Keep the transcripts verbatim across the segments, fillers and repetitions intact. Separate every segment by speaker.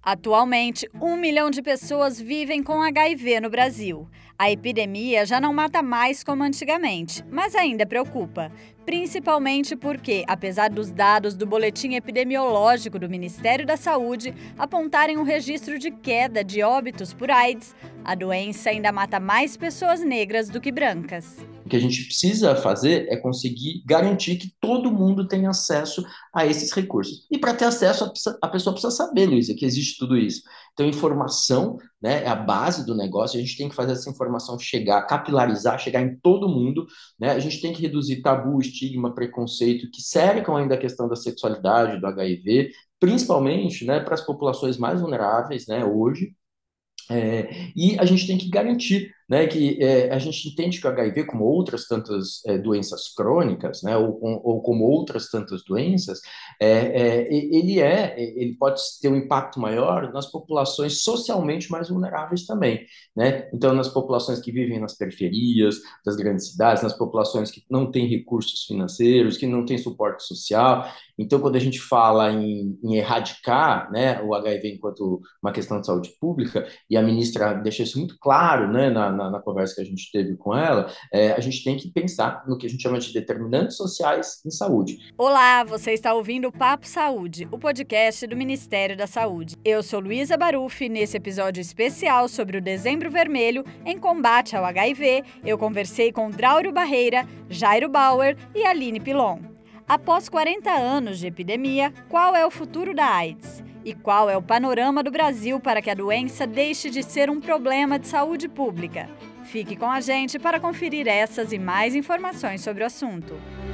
Speaker 1: Atualmente, um milhão de pessoas vivem com H I V no Brasil. A epidemia já não mata mais como antigamente, mas ainda preocupa. Principalmente porque, apesar dos dados do boletim epidemiológico do Ministério da Saúde apontarem um registro de queda de óbitos por AIDS, a doença ainda mata mais pessoas negras do que brancas.
Speaker 2: O que a gente precisa fazer é conseguir garantir que todo mundo tenha acesso a esses recursos. E para ter acesso, a pessoa precisa saber, Luísa, que existe tudo isso. Então, informação, né, é a base do negócio, a gente tem que fazer essa informação chegar, capilarizar, chegar em todo mundo, né? A gente tem que reduzir tabu, estigma, preconceito que cercam ainda a questão da sexualidade, do H I V, principalmente, né, para as populações mais vulneráveis, né, hoje. É, e a gente tem que garantir, né, que é, a gente entende que o H I V, como outras tantas é, doenças crônicas, né, ou, ou como outras tantas doenças, é, é, ele é, ele pode ter um impacto maior nas populações socialmente mais vulneráveis também, né? Então, nas populações que vivem nas periferias das grandes cidades, nas populações que não têm recursos financeiros, que não têm suporte social. Então, quando a gente fala em, em erradicar, né, o H I V enquanto uma questão de saúde pública, e a ministra deixou isso muito claro, né, na, na, na conversa que a gente teve com ela, é, a gente tem que pensar no que a gente chama de determinantes sociais em saúde.
Speaker 1: Olá, você está ouvindo o Papo Saúde, o podcast do Ministério da Saúde. Eu sou Luísa Baruffi e nesse episódio especial sobre o Dezembro Vermelho em combate ao H I V, eu conversei com Draulio Barreira, Jairo Bauer e Aline Pilon. Após quarenta anos de epidemia, qual é o futuro da AIDS? E qual é o panorama do Brasil para que a doença deixe de ser um problema de saúde pública? Fique com a gente para conferir essas e mais informações sobre o assunto.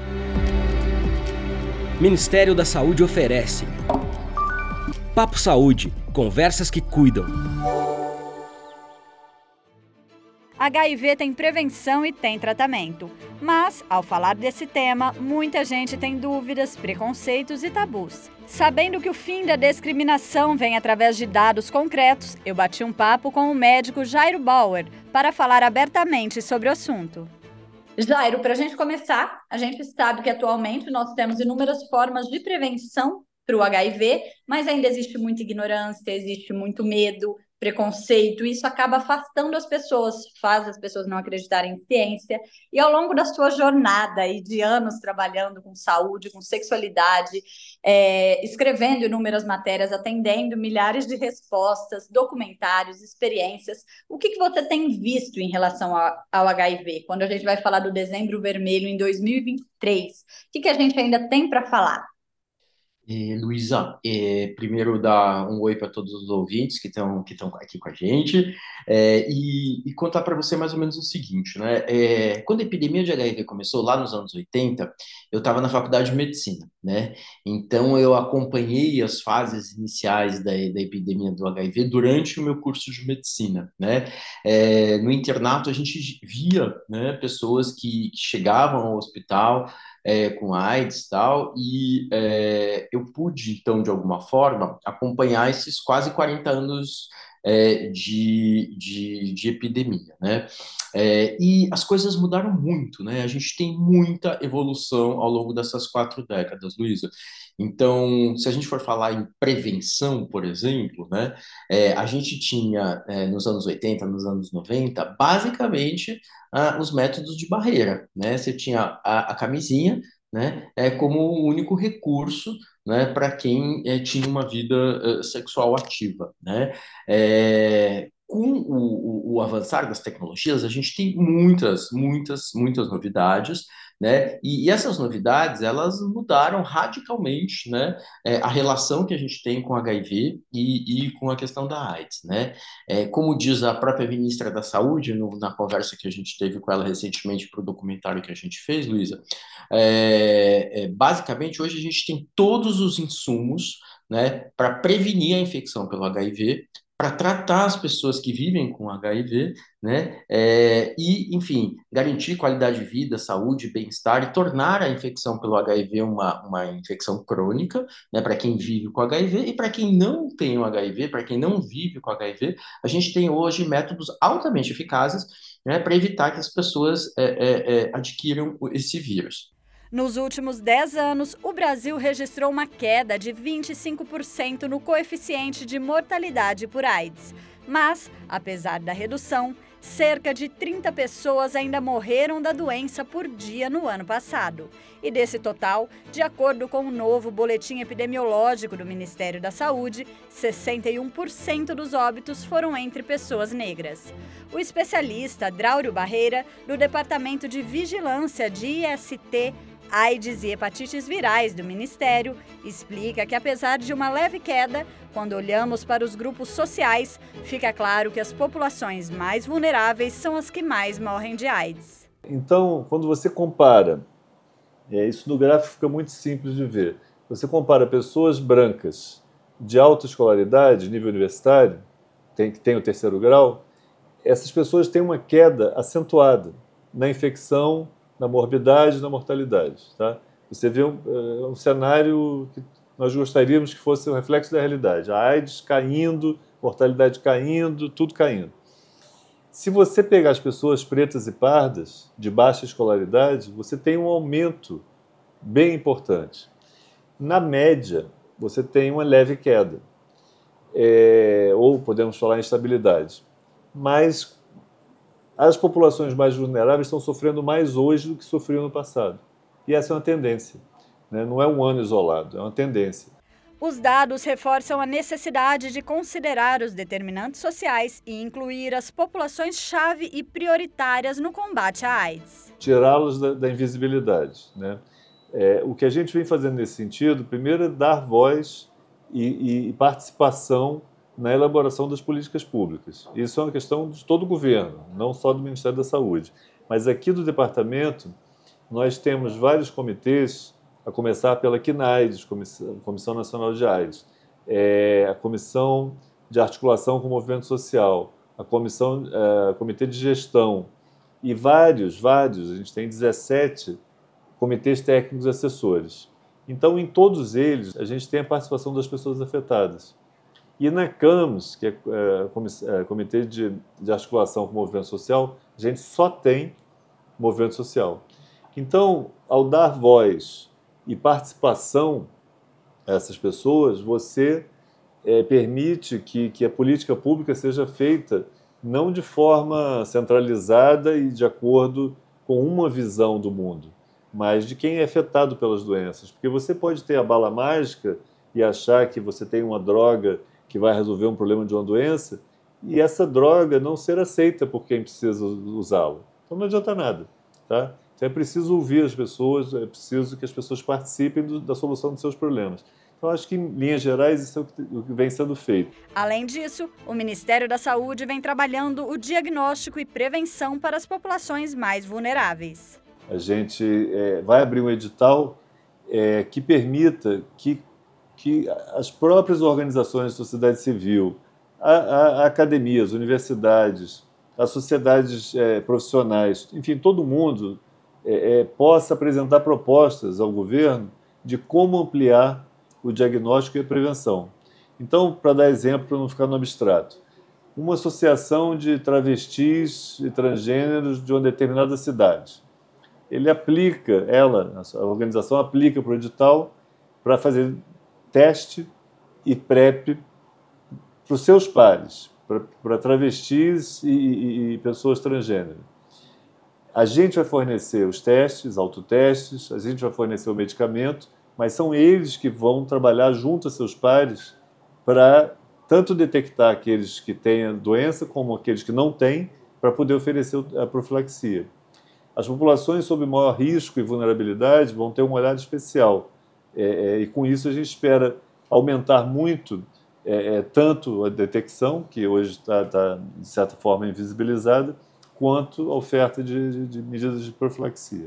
Speaker 3: Ministério da Saúde oferece Papo Saúde, conversas que cuidam.
Speaker 1: H I V tem prevenção e tem tratamento. Mas, ao falar desse tema, muita gente tem dúvidas, preconceitos e tabus. Sabendo que o fim da discriminação vem através de dados concretos, eu bati um papo com o médico Jairo Bauer para falar abertamente sobre o assunto. Jairo, para a gente começar, a gente sabe que atualmente nós temos inúmeras formas de prevenção para o H I V, mas ainda existe muita ignorância, existe muito medo, preconceito, e isso acaba afastando as pessoas, faz as pessoas não acreditarem em ciência. E ao longo da sua jornada aí de anos trabalhando com saúde, com sexualidade, é, escrevendo inúmeras matérias, atendendo milhares de respostas, documentários, experiências, o que, que você tem visto em relação ao, ao H I V? Quando a gente vai falar do Dezembro Vermelho em dois mil e vinte e três, o que, que a gente ainda tem para falar?
Speaker 2: E, Luísa, é, primeiro dar um oi para todos os ouvintes que estão que estão aqui com a gente, é, e, e contar para você mais ou menos o seguinte, né? É, quando a epidemia de H I V começou lá nos anos oitenta, eu estava na faculdade de medicina, né? Então eu acompanhei as fases iniciais da, da epidemia do H I V durante o meu curso de medicina, né? É, no internato a gente via, né, pessoas que chegavam ao hospital é, com AIDS e tal, e é, eu pude, então, de alguma forma, acompanhar esses quase quarenta anos é, de, de, de epidemia, né? É, e as coisas mudaram muito, né? A gente tem muita evolução ao longo dessas quatro décadas, Luísa. Então, se a gente for falar em prevenção, por exemplo, né, é, a gente tinha, é, nos anos oitenta, nos anos noventa, basicamente, ah, os métodos de barreira, né? Você tinha a, a camisinha, né, é, como o único recurso, né, para quem é, tinha uma vida eh, sexual ativa, né? É, com o, o, o avançar das tecnologias, a gente tem muitas, muitas, muitas novidades, né? E, e essas novidades, elas mudaram radicalmente, né, é, a relação que a gente tem com H I V e, e com a questão da AIDS, né? É, como diz a própria ministra da Saúde, no, na conversa que a gente teve com ela recentemente para o documentário que a gente fez, Luísa, é, é, basicamente hoje a gente tem todos os insumos, né, para prevenir a infecção pelo H I V, para tratar as pessoas que vivem com H I V, né, é, e, enfim, garantir qualidade de vida, saúde, bem-estar e tornar a infecção pelo H I V uma, uma infecção crônica, né, para quem vive com H I V e para quem não tem o H I V, para quem não vive com H I V, a gente tem hoje métodos altamente eficazes, né, para evitar que as pessoas é, é, é, adquiram esse vírus.
Speaker 1: Nos últimos dez anos, o Brasil registrou uma queda de vinte e cinco por cento no coeficiente de mortalidade por AIDS. Mas, apesar da redução, cerca de trinta pessoas ainda morreram da doença por dia no ano passado. E desse total, de acordo com o novo boletim epidemiológico do Ministério da Saúde, sessenta e um por cento dos óbitos foram entre pessoas negras. O especialista Draulio Barreira, do Departamento de Vigilância de I S T, AIDS e hepatites virais do Ministério, explica que apesar de uma leve queda, quando olhamos para os grupos sociais, fica claro que as populações mais vulneráveis são as que mais morrem de AIDS.
Speaker 4: Então, quando você compara, é, isso no gráfico fica muito simples de ver, você compara pessoas brancas de alta escolaridade, nível universitário, tem, que tem o terceiro grau, essas pessoas têm uma queda acentuada na infecção, na morbidade e na mortalidade. Tá? Você vê um, uh, um cenário que nós gostaríamos que fosse o reflexo da realidade. A AIDS caindo, mortalidade caindo, tudo caindo. Se você pegar as pessoas pretas e pardas, de baixa escolaridade, você tem um aumento bem importante. Na média, você tem uma leve queda, é, ou podemos falar instabilidade. Mas as populações mais vulneráveis estão sofrendo mais hoje do que sofriam no passado. E essa é uma tendência, né? Não é um ano isolado, é uma tendência.
Speaker 1: Os dados reforçam a necessidade de considerar os determinantes sociais e incluir as populações-chave e prioritárias no combate à AIDS.
Speaker 4: Tirá-los da, da invisibilidade, né? É, o que a gente vem fazendo nesse sentido, primeiro é dar voz e, e participação na elaboração das políticas públicas. Isso é uma questão de todo o governo, não só do Ministério da Saúde. Mas aqui do departamento, nós temos vários comitês, a começar pela CNAIDS, Comissão Nacional de AIDS, é, a Comissão de Articulação com o Movimento Social, a Comissão, é, Comitê de Gestão, e vários, vários, a gente tem dezessete comitês técnicos assessores. Então, em todos eles, a gente tem a participação das pessoas afetadas. E na CAMS, que é, é, é Comitê de, de Articulação com o Movimento Social, a gente só tem movimento social. Então, ao dar voz e participação a essas pessoas, você é, permite que, que a política pública seja feita não de forma centralizada e de acordo com uma visão do mundo, mas de quem é afetado pelas doenças. Porque você pode ter a bala mágica e achar que você tem uma droga que vai resolver um problema de uma doença, e essa droga não ser aceita por quem precisa usá-la. Então não adianta nada. Tá? Então é preciso ouvir as pessoas, é preciso que as pessoas participem do, da solução dos seus problemas. Então acho que, em linhas gerais, isso é o que, o que vem sendo feito.
Speaker 1: Além disso, o Ministério da Saúde vem trabalhando o diagnóstico e prevenção para as populações mais vulneráveis.
Speaker 4: A gente é, vai abrir um edital é, que permita que que as próprias organizações de sociedade civil, a, a, a academias, universidades, as sociedades é, profissionais, enfim, todo mundo é, é, possa apresentar propostas ao governo de como ampliar o diagnóstico e a prevenção. Então, para dar exemplo, para não ficar no abstrato, uma associação de travestis e transgêneros de uma determinada cidade. Ele aplica, ela, a organização aplica para o edital para fazer teste e PrEP para os seus pares, para, para travestis e, e, e pessoas transgênero. A gente vai fornecer os testes, autotestes, a gente vai fornecer o medicamento, mas são eles que vão trabalhar junto a seus pares para tanto detectar aqueles que têm a doença como aqueles que não têm, para poder oferecer a profilaxia. As populações sob maior risco e vulnerabilidade vão ter um olhar especial. É, é, e com isso a gente espera aumentar muito é, é, tanto a detecção, que hoje está, tá, de certa forma, invisibilizada, quanto a oferta de, de, de medidas de profilaxia.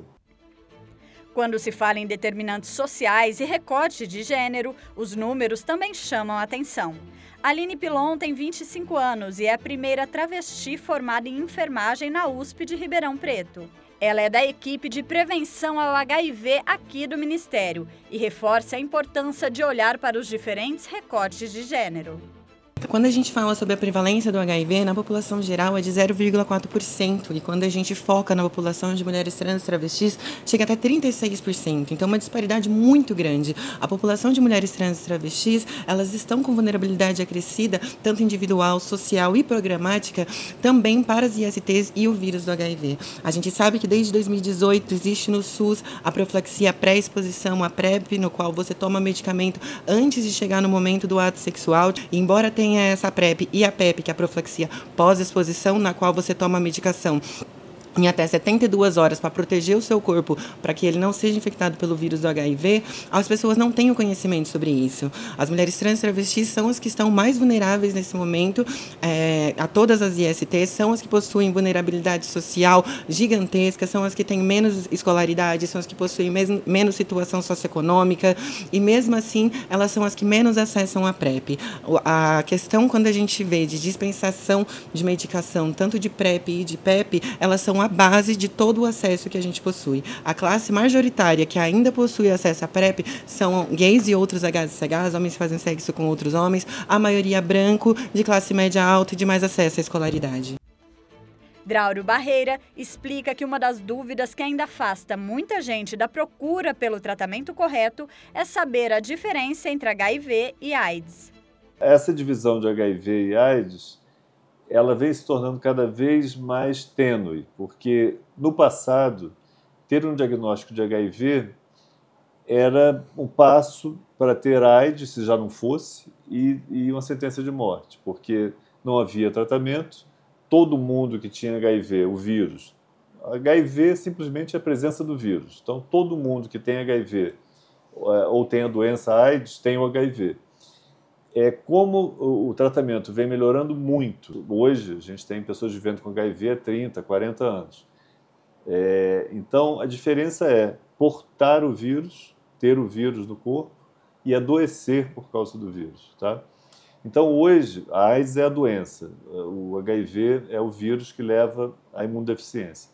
Speaker 1: Quando se fala em determinantes sociais e recorte de gênero, os números também chamam a atenção. Aline Pilon tem vinte e cinco anos e é a primeira travesti formada em enfermagem na U S P de Ribeirão Preto. Ela é da equipe de prevenção ao H I V aqui do Ministério e reforça a importância de olhar para os diferentes recortes de gênero.
Speaker 5: Quando a gente fala sobre a prevalência do H I V, na população geral é de zero vírgula quatro por cento, e quando a gente foca na população de mulheres trans e travestis, chega até trinta e seis por cento. Então, é uma disparidade muito grande. A população de mulheres trans e travestis, elas estão com vulnerabilidade acrescida, tanto individual, social e programática, também para as I S Ts e o vírus do H I V. A gente sabe que desde dois mil e dezoito existe no SUS a profilaxia pré-exposição, a PrEP, no qual você toma medicamento antes de chegar no momento do ato sexual, e embora tenha essa PrEP e a PEP, que é a profilaxia pós-exposição, na qual você toma a medicação em até setenta e duas horas para proteger o seu corpo, para que ele não seja infectado pelo vírus do H I V, as pessoas não têm o conhecimento sobre isso. As mulheres trans e travestis são as que estão mais vulneráveis nesse momento, é, a todas as I S Ts, são as que possuem vulnerabilidade social gigantesca, são as que têm menos escolaridade, são as que possuem mesmo, menos situação socioeconômica, e mesmo assim, elas são as que menos acessam a PrEP. A questão, quando a gente vê de dispensação de medicação, tanto de PrEP e de PEP, elas são a base de todo o acesso que a gente possui. A classe majoritária que ainda possui acesso à PrEP são gays e outros H C Hs, homens que fazem sexo com outros homens, a maioria branco, de classe média alta e de mais acesso à escolaridade.
Speaker 1: Drauro Barreira explica que uma das dúvidas que ainda afasta muita gente da procura pelo tratamento correto é saber a diferença entre H I V e AIDS.
Speaker 4: Essa divisão de H I V e AIDS, ela vem se tornando cada vez mais tênue, porque no passado, ter um diagnóstico de H I V era um passo para ter AIDS, se já não fosse, e, e uma sentença de morte, porque não havia tratamento, todo mundo que tinha H I V, o vírus, H I V simplesmente é a presença do vírus, então todo mundo que tem H I V ou tem a doença AIDS tem o H I V. É, como o, o tratamento vem melhorando muito, hoje a gente tem pessoas vivendo com H I V há trinta, quarenta anos. É, então, a diferença é portar o vírus, ter o vírus no corpo e adoecer por causa do vírus. Tá? Então, hoje, a AIDS é a doença, o H I V é o vírus que leva à imunodeficiência.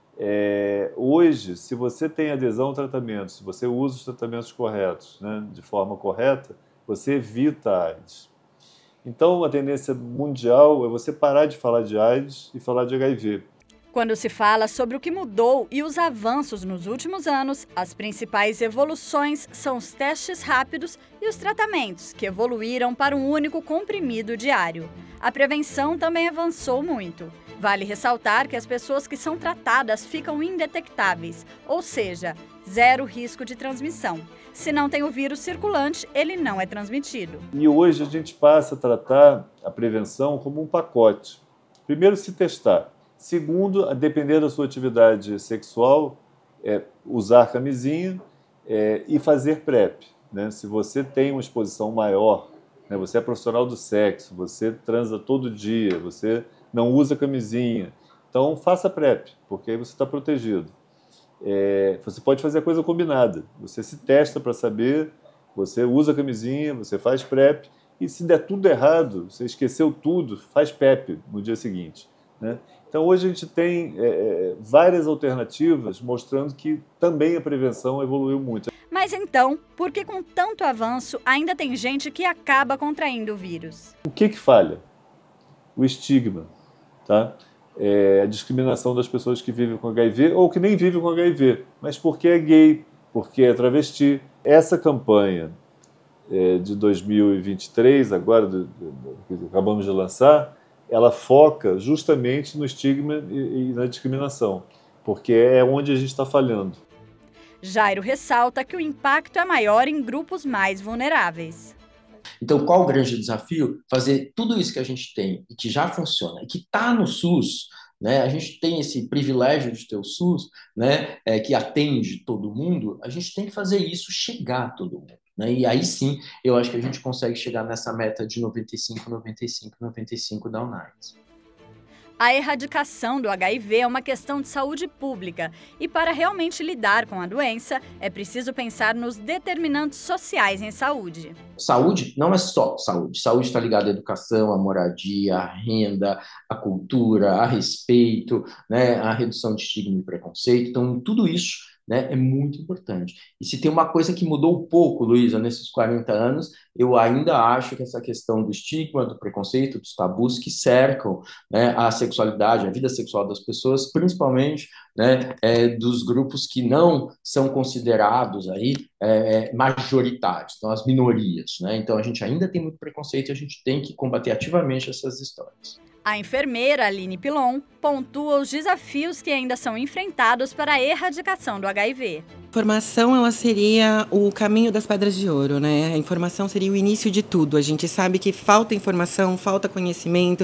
Speaker 4: É, hoje, se você tem adesão ao tratamento, se você usa os tratamentos corretos, né, de forma correta, você evita a AIDS. Então, a tendência mundial é você parar de falar de AIDS e falar de H I V.
Speaker 1: Quando se fala sobre o que mudou e os avanços nos últimos anos, as principais evoluções são os testes rápidos e os tratamentos, que evoluíram para um único comprimido diário. A prevenção também avançou muito. Vale ressaltar que as pessoas que são tratadas ficam indetectáveis, ou seja, zero risco de transmissão. Se não tem o vírus circulante, ele não é transmitido.
Speaker 4: E hoje a gente passa a tratar a prevenção como um pacote. Primeiro, se testar. Segundo, a depender da sua atividade sexual, é usar camisinha é, e fazer PrEP. Né? Se você tem uma exposição maior, né, você é profissional do sexo, você transa todo dia, você não usa camisinha, então faça PrEP, porque aí você está protegido. É, você pode fazer a coisa combinada, você se testa para saber, você usa camisinha, você faz PrEP, e se der tudo errado, você esqueceu tudo, faz PEP no dia seguinte. Né? Então hoje a gente tem é, várias alternativas mostrando que também a prevenção evoluiu muito.
Speaker 1: Mas então, por que com tanto avanço ainda tem gente que acaba contraindo o vírus?
Speaker 4: O que que falha? O estigma, tá? É a discriminação das pessoas que vivem com H I V ou que nem vivem com H I V, mas porque é gay, porque é travesti. Essa campanha é, de dois mil e vinte e três, agora, do, do, que acabamos de lançar, ela foca justamente no estigma e, e na discriminação, porque é onde a gente está falhando.
Speaker 1: Jairo ressalta que o impacto é maior em grupos mais vulneráveis.
Speaker 2: Então, qual o grande desafio? Fazer tudo isso que a gente tem e que já funciona e que está no SUS, né? A gente tem esse privilégio de ter o SUS, né? É, que atende todo mundo, a gente tem que fazer isso chegar a todo mundo. Né? E aí sim, eu acho que a gente consegue chegar nessa meta de noventa e cinco, noventa e cinco, noventa e cinco da UNAIDS.
Speaker 1: A erradicação do H I V é uma questão de saúde pública e para realmente lidar com a doença, é preciso pensar nos determinantes sociais em saúde.
Speaker 2: Saúde não é só saúde. Saúde está ligada à educação, à moradia, à renda, à cultura, a respeito, né, à redução de estigma e preconceito. Então, tudo isso né, é muito importante. E se tem uma coisa que mudou pouco, Luísa, nesses quarenta anos, eu ainda acho que essa questão do estigma, do preconceito, dos tabus que cercam, né, a sexualidade, a vida sexual das pessoas, principalmente, né, é, dos grupos que não são considerados aí é, majoritários, então as minorias, né? Então a gente ainda tem muito preconceito e a gente tem que combater ativamente essas histórias.
Speaker 1: A enfermeira Aline Pilon pontua os desafios que ainda são enfrentados para a erradicação do H I V.
Speaker 5: Informação, ela seria o caminho das pedras de ouro, né? A informação seria o início de tudo. A gente sabe que falta informação, falta conhecimento.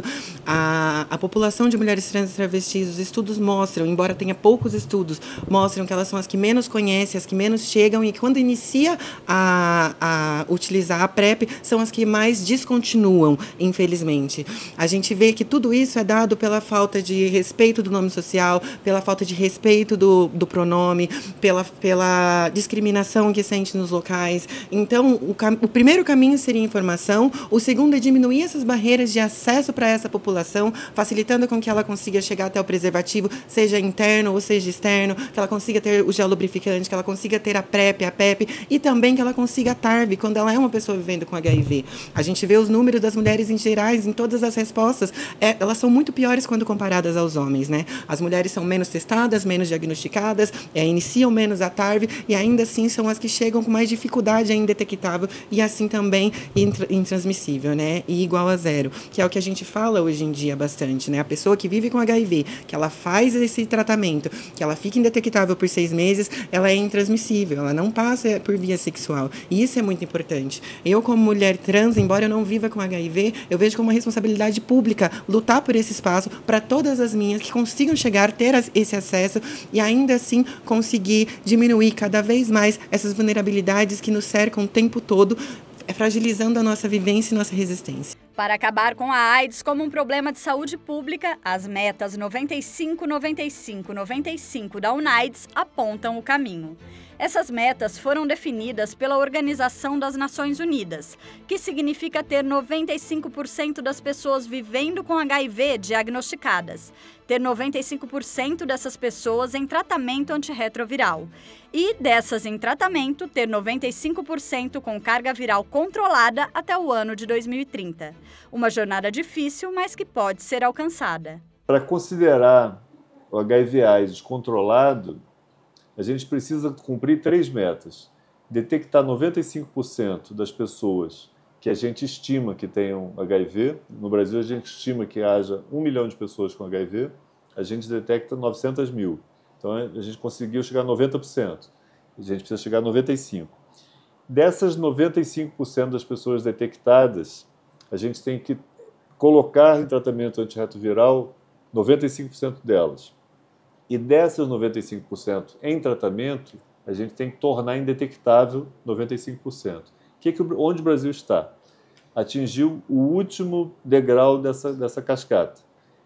Speaker 5: A, a população de mulheres trans e travestis, os estudos mostram, embora tenha poucos estudos, mostram que elas são as que menos conhecem, as que menos chegam e que quando inicia a, a utilizar a PrEP, são as que mais descontinuam, infelizmente. A gente vê que tudo isso é dado pela falta de respeito do nome social, pela falta de respeito do, do pronome, pela, pela pela discriminação que sente nos locais. Então, o, cam- o primeiro caminho seria informação, o segundo é diminuir essas barreiras de acesso para essa população, facilitando com que ela consiga chegar até o preservativo, seja interno ou seja externo, que ela consiga ter o gel lubrificante, que ela consiga ter a PrEP, a PEP, e também que ela consiga a T A R V, quando ela é uma pessoa vivendo com H I V. A gente vê os números das mulheres em gerais, em todas as respostas, é, elas são muito piores quando comparadas aos homens, né? As mulheres são menos testadas, menos diagnosticadas, é, iniciam menos a T A R V e ainda assim são as que chegam com mais dificuldade ainda detectável e assim também intransmissível, né? E igual a zero, que é o que a gente fala hoje em dia bastante, né? A pessoa que vive com H I V, que ela faz esse tratamento, que ela fica indetectável por seis meses, ela é intransmissível, ela não passa por via sexual. E isso é muito importante. Eu, como mulher trans, embora eu não viva com H I V, eu vejo como uma responsabilidade pública lutar por esse espaço para todas as minhas que consigam chegar, ter esse acesso e ainda assim conseguir diminuir cada vez mais essas vulnerabilidades que nos cercam o tempo todo, fragilizando a nossa vivência e nossa resistência.
Speaker 1: Para acabar com a AIDS como um problema de saúde pública, as metas noventa e cinco, noventa e cinco, noventa e cinco da UNAIDS apontam o caminho. Essas metas foram definidas pela Organização das Nações Unidas, que significa ter noventa e cinco por cento das pessoas vivendo com H I V diagnosticadas, ter noventa e cinco por cento dessas pessoas em tratamento antirretroviral e, dessas em tratamento, ter noventa e cinco por cento com carga viral controlada até o ano de dois mil e trinta. Uma jornada difícil, mas que pode ser alcançada.
Speaker 4: Para considerar o H I V AIDS controlado, a gente precisa cumprir três metas. Detectar noventa e cinco por cento das pessoas que a gente estima que tenham H I V. No Brasil, a gente estima que haja um milhão de pessoas com H I V. A gente detecta novecentos mil. Então, a gente conseguiu chegar a noventa por cento. A gente precisa chegar a noventa e cinco por cento. Dessas noventa e cinco por cento das pessoas detectadas, a gente tem que colocar em tratamento antirretroviral noventa e cinco por cento delas. E dessas noventa e cinco por cento em tratamento, a gente tem que tornar indetectável noventa e cinco por cento. Que que, onde o Brasil está? Atingiu o último degrau dessa, dessa cascata.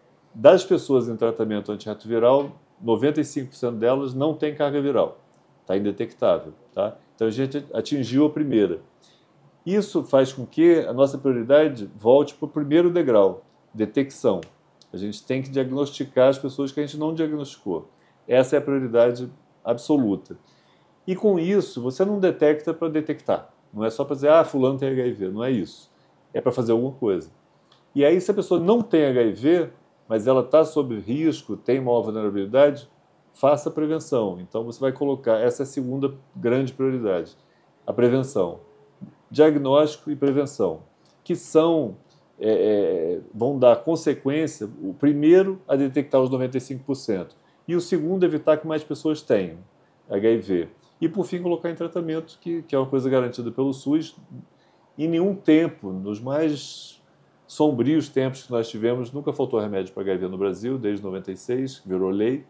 Speaker 4: Das pessoas em tratamento antirretroviral, noventa e cinco por cento delas não tem carga viral. Está indetectável. Tá? Então, a gente atingiu a primeira. Isso faz com que a nossa prioridade volte para o primeiro degrau, detecção. A gente tem que diagnosticar as pessoas que a gente não diagnosticou. Essa é a prioridade absoluta. E com isso, você não detecta para detectar. Não é só para dizer, ah, fulano tem H I V. Não é isso. É para fazer alguma coisa. E aí, se a pessoa não tem H I V, mas ela está sob risco, tem maior vulnerabilidade, faça a prevenção. Então, você vai colocar, essa é a segunda grande prioridade, a prevenção. Diagnóstico e prevenção, que são... É, é, vão dar consequência, o primeiro, a detectar os noventa e cinco por cento, e o segundo, evitar que mais pessoas tenham H I V. E, por fim, colocar em tratamento, que, que é uma coisa garantida pelo SUS. Em nenhum tempo, nos mais sombrios tempos que nós tivemos, nunca faltou remédio para H I V no Brasil, desde noventa e seis, que virou lei,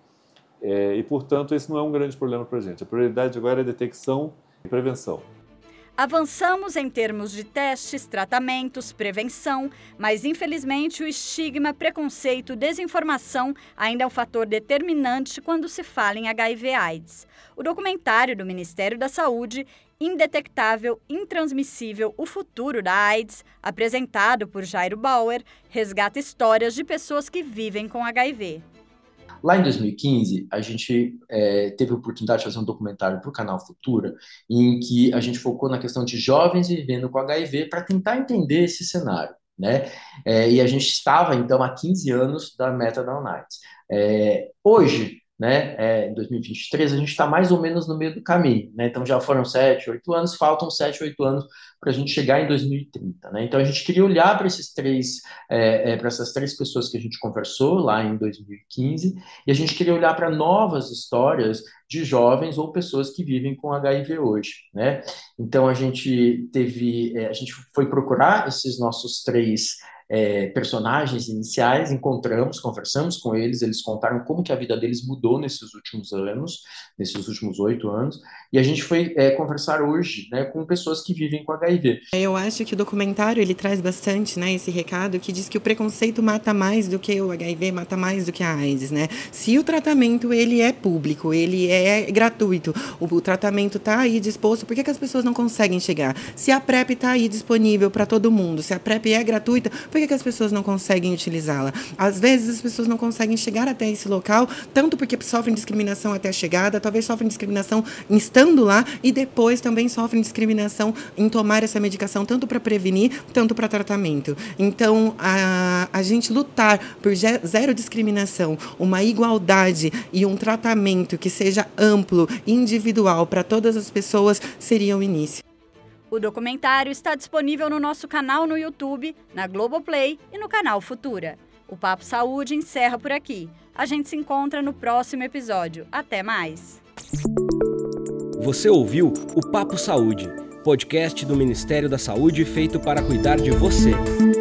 Speaker 4: é, e, portanto, esse não é um grande problema para a gente. A prioridade agora é detecção e prevenção.
Speaker 1: Avançamos em termos de testes, tratamentos, prevenção, mas infelizmente o estigma, preconceito, desinformação ainda é um fator determinante quando se fala em H I V AIDS. O documentário do Ministério da Saúde, Indetectável, Intransmissível, o futuro da AIDS, apresentado por Jairo Bauer, resgata histórias de pessoas que vivem com H I V.
Speaker 2: Lá em dois mil e quinze, a gente é, teve a oportunidade de fazer um documentário para o canal Futura, em que a gente focou na questão de jovens vivendo com H I V para tentar entender esse cenário, né? É, e a gente estava, então, há quinze anos da Methadone Nights. É, hoje, né, é, em dois mil e vinte e três, a gente está mais ou menos no meio do caminho, né? Então já foram sete, oito anos, faltam sete, oito anos para a gente chegar em dois mil e trinta, né? Então a gente queria olhar para esses três, é, é, para essas três pessoas que a gente conversou lá em dois mil e quinze, e a gente queria olhar para novas histórias de jovens ou pessoas que vivem com H I V hoje, né? Então a gente teve, é, a gente foi procurar esses nossos três É, personagens iniciais, encontramos, conversamos com eles, eles contaram como que a vida deles mudou nesses últimos anos, nesses últimos oito anos, e a gente foi é, conversar hoje, né, com pessoas que vivem com H I V.
Speaker 5: Eu acho que o documentário, ele traz bastante, né, esse recado que diz que o preconceito mata mais do que o H I V, mata mais do que a AIDS, né? Se o tratamento, ele é público, ele é gratuito, o, o tratamento está aí disposto, por que, que as pessoas não conseguem chegar? Se a PrEP está aí disponível para todo mundo, se a PrEP é gratuita, por que, que as pessoas não conseguem utilizá-la? Às vezes as pessoas não conseguem chegar até esse local, tanto porque sofrem discriminação até a chegada, talvez sofrem discriminação estando lá e depois também sofrem discriminação em tomar essa medicação, tanto para prevenir, tanto para tratamento. Então, a, a gente lutar por zero discriminação, uma igualdade e um tratamento que seja amplo, individual para todas as pessoas, seria o início.
Speaker 1: O documentário está disponível no nosso canal no YouTube, na Globoplay e no canal Futura. O Papo Saúde encerra por aqui. A gente se encontra no próximo episódio. Até mais!
Speaker 3: Você ouviu o Papo Saúde, podcast do Ministério da Saúde feito para cuidar de você.